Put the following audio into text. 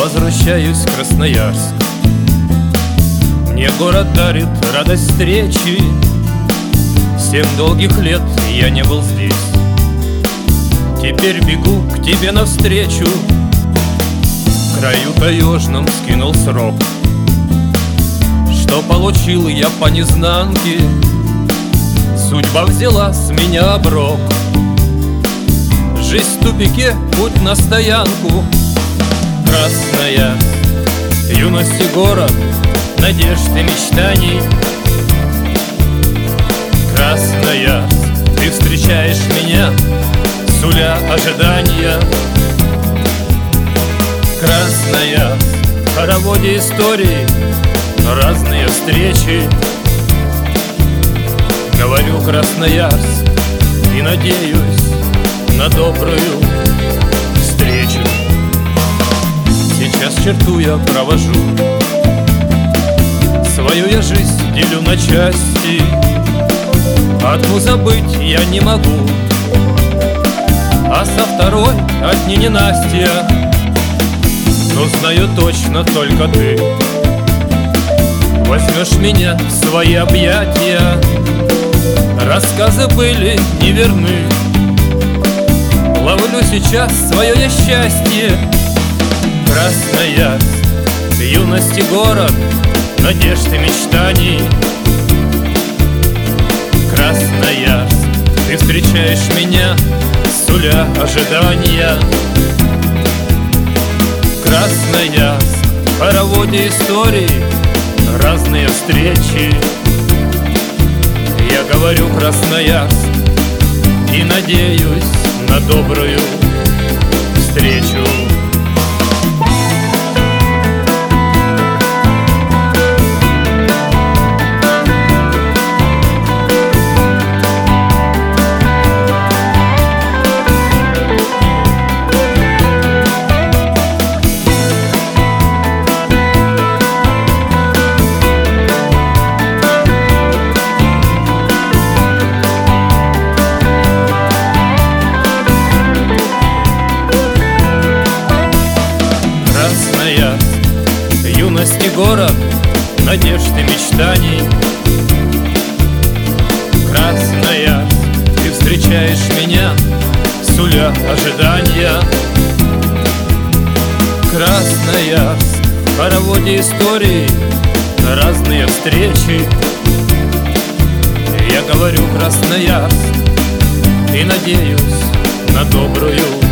возвращаюсь в Красноярск. Мне город дарит радость встречи. 7 долгих лет я не был здесь. Теперь бегу к тебе навстречу. В краю таежном скинул срок. Что получил я по незнанке, судьба взяла с меня оброк. Жизнь в тупике, путь на стоянку. Красноярск, юность и город, надежд и мечтаний. Красноярск, ты встречаешь меня, суля ожидания. Красноярск, в хороводе истории разные встречи. Говорю Красноярск и надеюсь на добрую встречу. Сейчас черту я провожу, свою я жизнь делю на части. Одну забыть я не могу, а со второй одни ненастья. Но знаю точно только ты возьмешь меня в свои объятия. Рассказы были неверны, ловлю сейчас свое я счастье. Красноярск, юность и город, надежд и мечтаний. Красноярск, ты встречаешь меня, суля ожидания. Красноярск, в хороводе истории разные встречи. Я говорю Красноярск и надеюсь на добрую встречу. Юность и город, надежд и мечтаний. Красноярск, ты встречаешь меня, суля ожидания. Красноярск, в хороводе истории разные встречи. Я говорю Красноярск и надеюсь на добрую